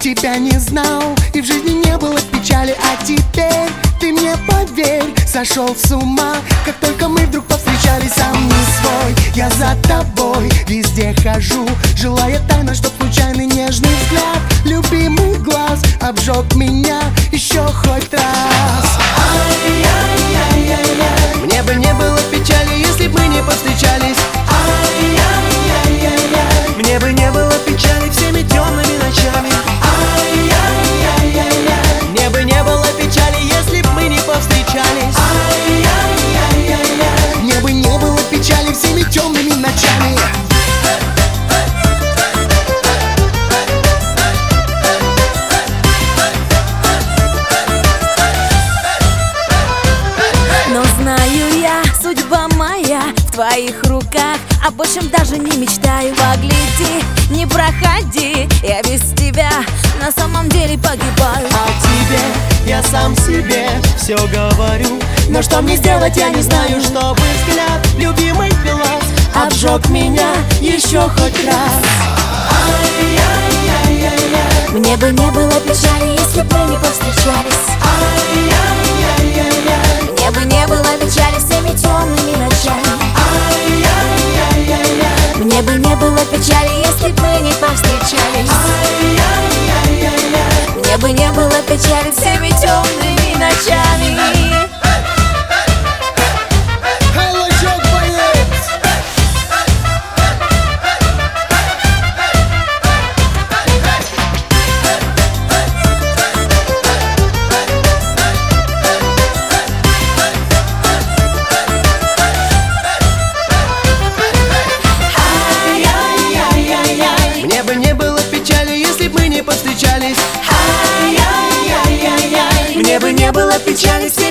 тебя не знал, и в жизни не было печали. А теперь ты мне поверь, сошел с ума, как только мы вдруг повстречались. Сам не свой, я за тобой везде хожу, желая тайно, чтоб случайный нежный взгляд любимый глаз обжег меня еще хоть раз. Ай-яй-яй-яй-яй. Мне бы не было печали, если бы мы не повстречались. Ай-яй-яй-яй-яй. Мне бы не было печали всеми темными ночами. Ай-яй-яй-яй-яй. Мне бы не было печали, если бы мы не повстречались. Ай-яй-яй-яй-яй. Мне бы не было печали всеми темными ночами. Но знаю я, судьба моя в твоих руках, о большем даже не мечтаю. Погляди, не проходи, я без тебя на самом деле погибаю. А тебе я сам себе все говорю, но что мне сделать, я не знаю, чтобы взгляд любимый глаз обжег меня еще хоть раз. Ай-яй-яй-яй-яй. Мне бы не было печали, если бы мы не повстречались. Ай-яй-яй-яй-яй. Мне бы не было печали всеми темными ночами. Ай-яй-яй-яй-яй. Мне бы не было печали, если бы мы не повстречались. Ай-яй-яй-яй-яй. Мне бы не было печали всеми темными ночами. Мне бы не было печали, если бы мы не повстречались. Ай-яй-яй-яй-яй. Мне бы не было печали.